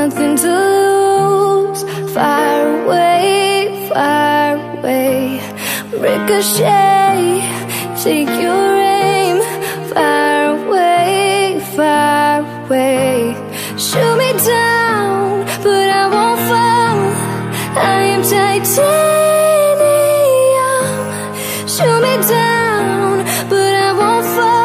nothing to lose. Far away, far away. Ricochet, take your aim. Far away, far away. Shoot me down, but I won't fall. I am titanium. Shoot me down, but I won't fall.